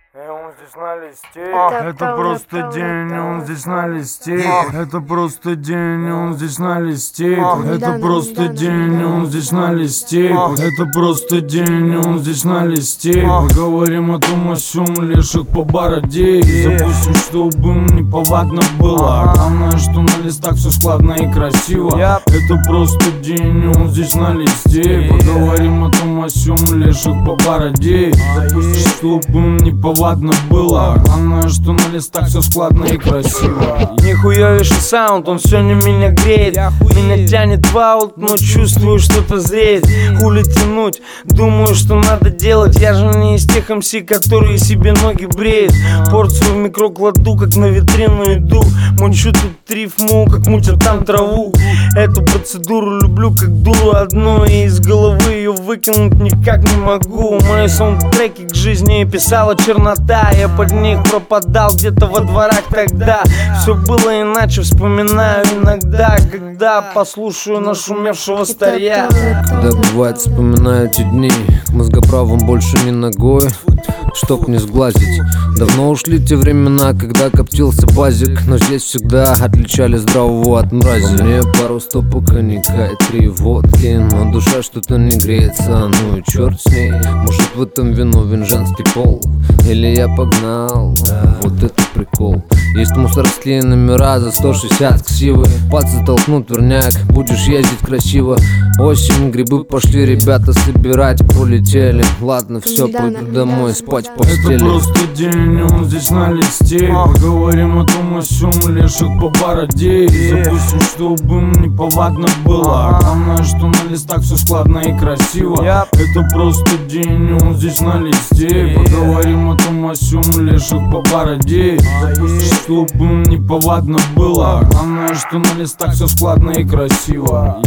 Он здесь на листе. Это просто день, он здесь на листе. Это просто день, он здесь на листе. Это просто день, он здесь на листе. Это просто день, он здесь на листе. Поговорим о том, о сём, леших по бороде. И запустим, чтобы неповадно было. Главное, что на листах все складно и красиво. Это просто день, он здесь на листе. Поговорим о том, о сём, леших по бороде. Запустим, чтобы неповадно было. Главное, что на листах все складно и красиво. Нихуевейший саунд, он сегодня меня греет. Меня тянет в аут, но чувствую, что-то зреет. Хули тянуть, думаю, что надо делать. Я же не из тех МС, которые себе ноги бреют. Порцию в микро кладу, как на витрину иду. Мучу тут рифму, как мутят там траву. Эту процедуру люблю, как дуру одну. И из головы ее выкинуть никак не могу. Мои саундтреки к жизни писала чернота. Я под них пропадал где-то во дворах тогда. Все было иначе, вспоминаю иногда, когда послушаю нашумевшего старья. Когда бывает, вспоминаю эти дни, к мозгоправам больше не ногой, чтоб не сглазить. Давно ушли те времена, когда коптился базик, но здесь всегда отличали здравого от мрази. Мне пару стопок коньяка и 3 водки, но душа что-то не греется, ну и черт с ней. Может, в этом виновен женский пол, или я погнал, вот это прикол. Есть мусорские номера за 160 ксивы. Пальцы толкнут верняк, будешь ездить красиво. Осень, грибы пошли, ребята собирать полетели. Ладно, все, пойду домой спать в постели. Это просто день, он здесь на листе. Поговорим о том, о сём, леших по бороде. И запустим, чтобы неповадно было. Главное, что на листах все складно и красиво. Это просто день, он здесь на листе. Поговорим о том, о сём, леших по бороде. Запустим, чтобы неповадно было. Главное, что на листах все складно и красиво.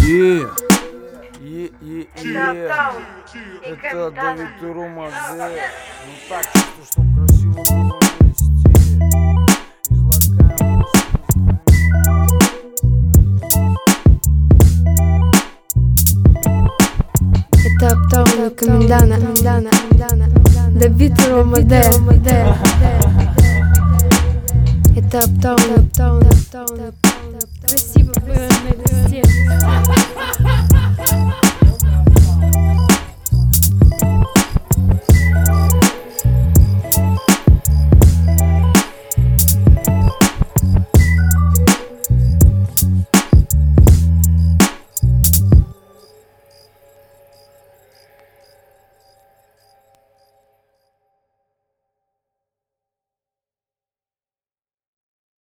Это Давид и Рома Зе. Ну так, чисто, чтоб красиво было на листе. Излагаем. Это Аптаун Комендана. Давид и Рома Зе. Это Аптаун. Красиво было на листе.